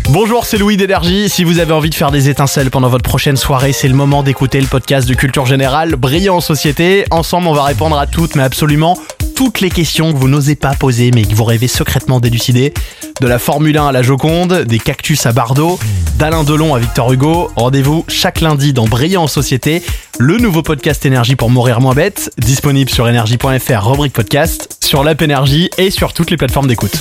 Bonjour, c'est Louis d'Énergie. Si vous avez envie de faire des étincelles pendant votre prochaine soirée, c'est le moment d'écouter le podcast de Culture Générale, Brillant en Société. Ensemble, on va répondre à toutes, mais absolument toutes les questions que vous n'osez pas poser, mais que vous rêvez secrètement d'élucider. De la Formule 1 à la Joconde, des cactus à Bardot, d'Alain Delon à Victor Hugo. Rendez-vous chaque lundi dans Brillant en Société, le nouveau podcast Énergie pour mourir moins bête, disponible sur énergie.fr, rubrique podcast, sur l'app Énergie et sur toutes les plateformes d'écoute.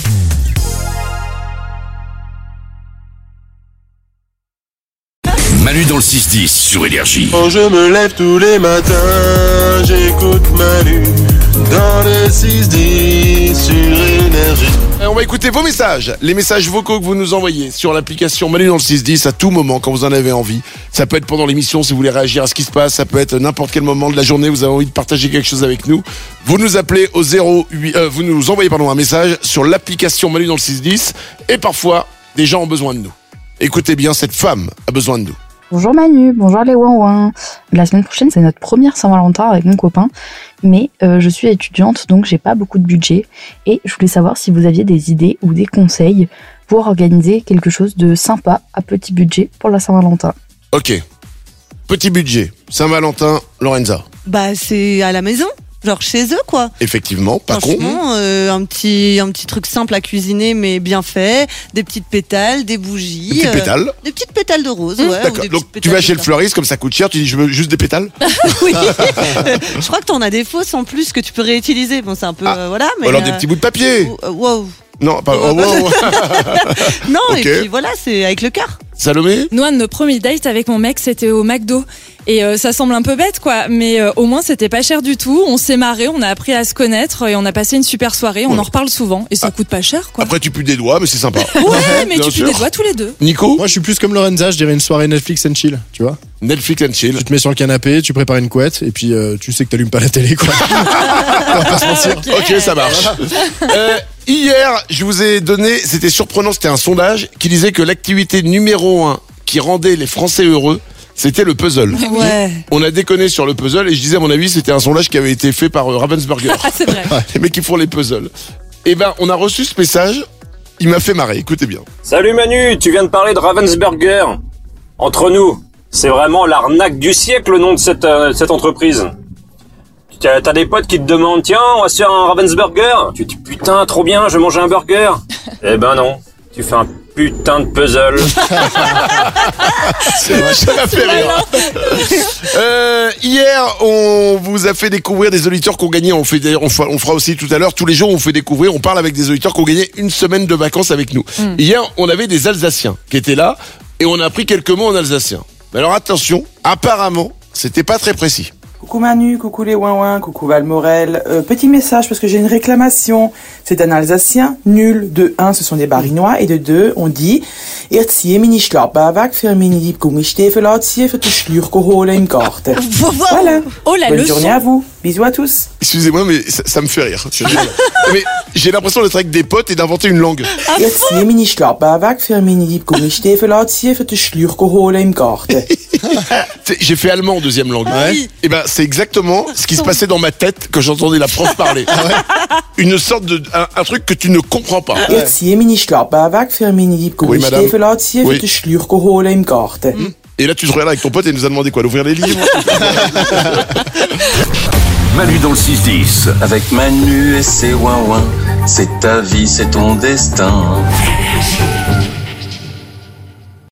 Manu dans le 6-10 sur Énergie. Quand je me lève tous les matins, j'écoute Manu dans le 6-10 sur Énergie. Et on va écouter vos messages, les messages vocaux que vous nous envoyez sur l'application Manu dans le 6-10 à tout moment quand vous en avez envie. Ça peut être pendant l'émission si vous voulez réagir à ce qui se passe, ça peut être n'importe quel moment de la journée, vous avez envie de partager quelque chose avec nous. Vous nous appelez au vous nous envoyez un message sur l'application Manu dans le 6-10 et parfois des gens ont besoin de nous. Écoutez bien, cette femme a besoin de nous. Bonjour Manu, bonjour les ouin-ouin. La semaine prochaine, c'est notre première Saint-Valentin avec mon copain, mais je suis étudiante, donc j'ai pas beaucoup de budget. Et je voulais savoir si vous aviez des idées ou des conseils pour organiser quelque chose de sympa à petit budget pour la Saint-Valentin. Ok, petit budget, Saint-Valentin, Lorenza. Bah c'est à la maison, genre chez eux quoi. Effectivement, pas con. Franchement, un petit truc simple à cuisiner mais bien fait, des petites pétales, des bougies. Des petites pétales. Des petites pétales de rose, ouais. D'accord, donc tu vas chez le fleuriste, comme ça coûte cher, tu dis je veux juste des pétales. Oui. Je crois que t'en as des fausses en plus que tu peux réutiliser. Bon, c'est un peu voilà, mais alors des petits bouts de papier. Wow. Non, pas wow. Non, Ok. et puis voilà, c'est avec le cœur. Salomé. Nous, un de nos premiers dates avec mon mec, c'était au McDo. Et ça semble un peu bête, quoi. Mais au moins, c'était pas cher du tout. On s'est marré, on a appris à se connaître et on a passé une super soirée. On en reparle souvent et ça coûte pas cher, quoi. Après tu pues des doigts, mais c'est sympa. Ouais, mais Bien tu pues sûr. des doigts tous les deux. Nico. Moi, je suis plus comme Lorenza, je dirais une soirée Netflix and chill, tu vois. Netflix and chill. Tu te mets sur le canapé, tu prépares une couette, et puis tu sais que t'allumes pas la télé, quoi. On va pas se mentir. Ok, ça marche. Hier, je vous ai donné, c'était surprenant, c'était un sondage qui disait que l'activité numéro 1 qui rendait les Français heureux, c'était le puzzle. Ouais. On a déconné sur le puzzle et je disais à mon avis c'était un sondage qui avait été fait par Ravensburger. Ah, c'est vrai. Les mecs qui font les puzzles. Et ben on a reçu ce message, il m'a fait marrer, écoutez bien. Salut Manu, tu viens de parler de Ravensburger. Entre nous, c'est vraiment l'arnaque du siècle le nom de cette entreprise. T'as des potes qui te demandent, tiens, on va se faire un Ravensburger. Tu te dis, putain, trop bien, je vais manger un burger. Eh ben non, tu fais un putain de puzzle. Ça m'a fait rire. Hier, on vous a fait découvrir des auditeurs qui ont gagné. On fera aussi tout à l'heure. Tous les jours, on fait découvrir. On parle avec des auditeurs qui ont gagné une semaine de vacances avec nous. Hier, on avait des Alsaciens qui étaient là et on a appris quelques mots en alsacien. Mais alors attention, apparemment, c'était pas très précis. Coucou Manu, coucou les ouin-ouin, coucou Valmorel. Petit message parce que j'ai une réclamation. C'est un Alsacien nul. De 1, ce sont des Barinois. Et de 2, on dit Erziehe mich nicht weg für meine lieb Gummistiefel anziehen für die Schlürke holen im Garten. Voilà. Oh, la Bonne leçon. journée à vous. Bisous à tous. Excusez-moi, mais ça me fait rire. Mais j'ai l'impression d'être avec des potes et d'inventer une langue. Erziehe mich nicht weg für meine lieb Gummistiefel anziehen für die Schlürke holen im Garten. J'ai fait allemand en deuxième langue. Oui. Et ben c'est exactement ce qui se passait dans ma tête quand j'entendais la prof parler. Une sorte de un truc que tu ne comprends pas. Erziehe mich nicht weg für meine lieb Oui, madame. Gummistiefel anziehen Oui. für die Schlürke holen im Garten. Et là tu te regardes avec ton pote et il nous a demandé quoi, d'ouvrir les livres. Manu dans le 6-10. Avec Manu et ses ouin-ouin, c'est ta vie, c'est ton destin.